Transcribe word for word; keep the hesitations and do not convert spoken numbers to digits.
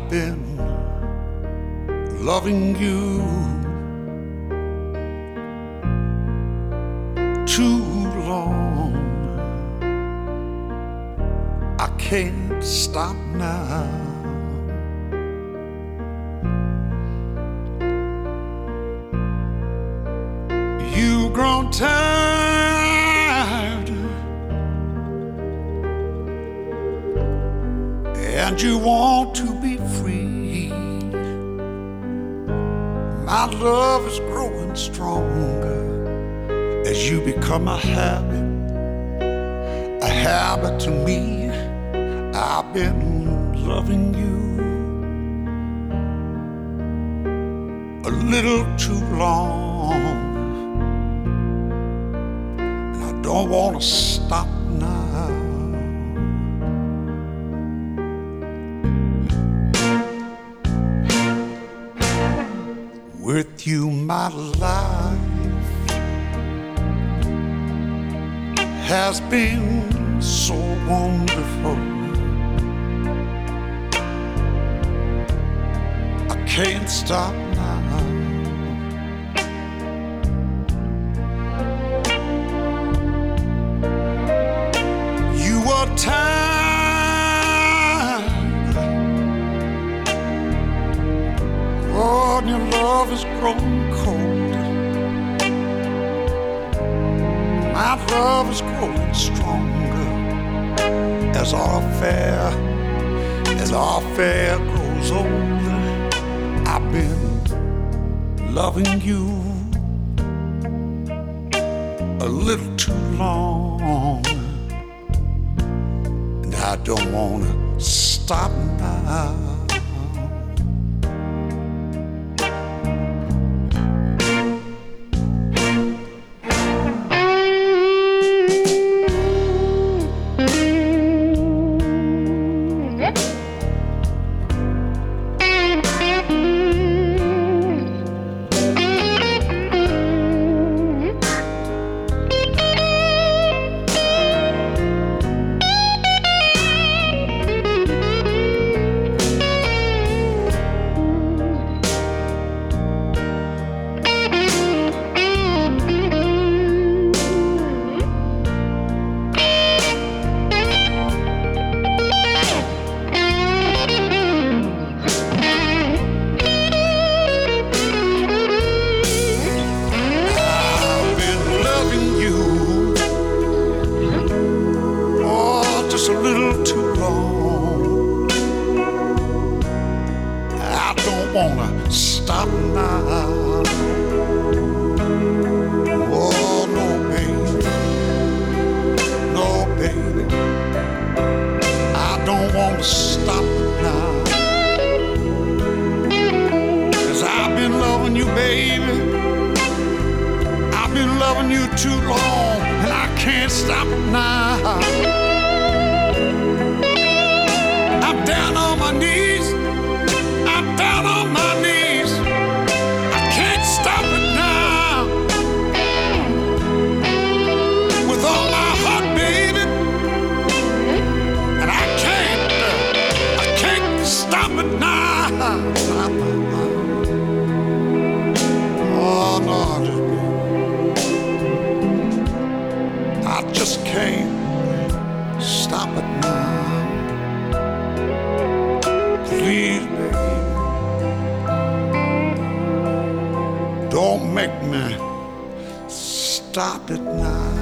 been loving you too long. I can't stop now. You've grown tired and you want to be free. My love is growing stronger as you become a habit, a habit to me. I've been loving you a little too long. Don't want to stop now. With you, my life has been so wonderful. I can't stop now. Time, oh, and your love has grown cold. My love is growing stronger as our affair, as our affair grows older. I've been loving you a little too long. I don't wanna stop now. A little too long. I don't wanna stop now. Oh no, baby, no, baby, I don't wanna stop now. 'Cause I've been loving you, baby. I've been loving you too long, and I can't stop it now. I'm down on my knees. I'm down on my knees. I can't stop it now. With all my heart, baby. And I can't, I can't stop it now. Oh, no, I just can't stop it now. Please, baby, don't make me stop it now.